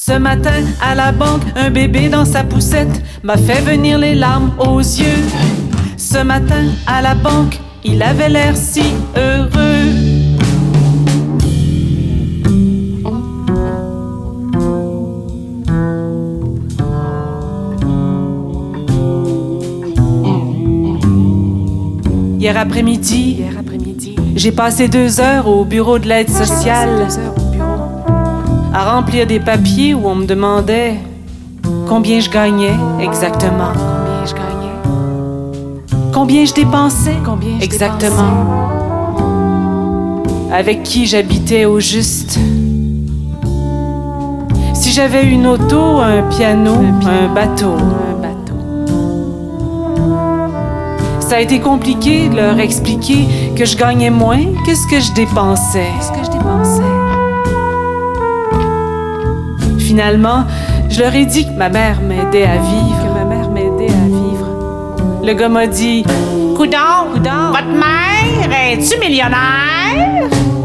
Ce matin, à la banque, un bébé dans sa poussette m'a fait venir les larmes aux yeux. Ce matin, à la banque, il avait l'air si heureux. Hier après-midi, j'ai passé 2 heures au bureau de l'aide sociale à remplir des papiers où on me demandait combien je gagnais exactement. Combien je dépensais exactement. Avec qui j'habitais au juste. Si j'avais une auto, un piano, un bateau. Ça a été compliqué de leur expliquer que je gagnais moins que ce que je dépensais. Finalement, je leur ai dit que ma mère m'aidait à vivre. Le gars m'a dit « Coudonc, votre mère, es-tu millionnaire? »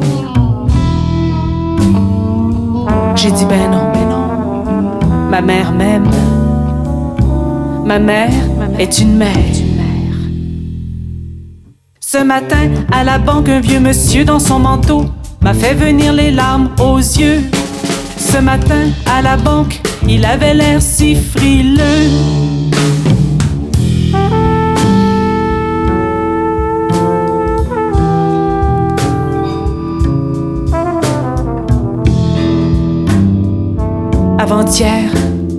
J'ai dit « Ben non. Ma mère m'aime. Ma mère est une mère. » Ce matin, à la banque, un vieux monsieur dans son manteau m'a fait venir les larmes aux yeux. Ce matin, à la banque, il avait l'air si frileux. Avant-hier,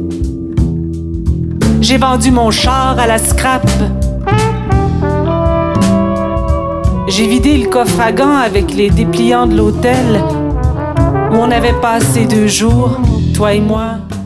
j'ai vendu mon char à la scrap. J'ai vidé le coffre à gants avec les dépliants de l'hôtel où on avait passé 2 jours, toi et moi.